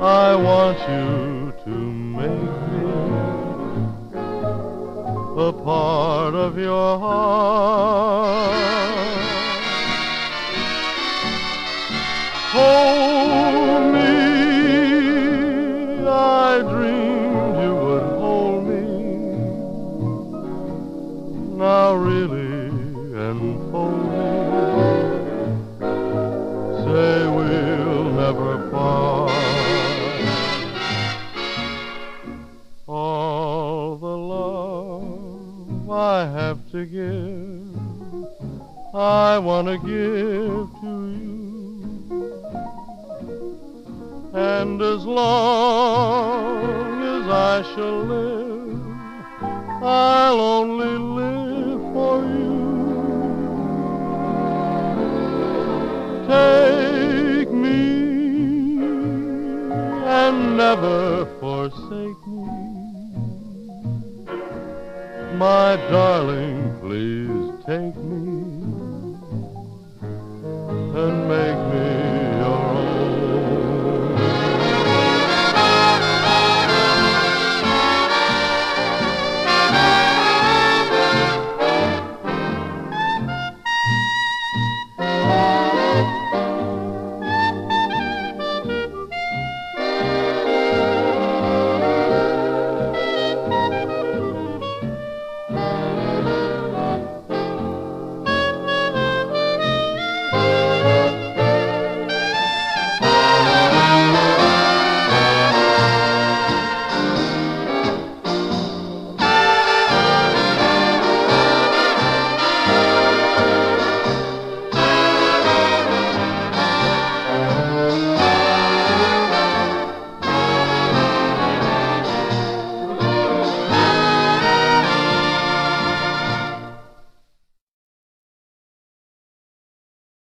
I want you to make me a part of your heart. Hold me, I dreamed you would hold me. Now really enfold me. Say we'll never part. All the love I have to give, I want to give to you. And as long as I shall live, I'll only live for you. Take me and never forsake me. My darling, please take me and make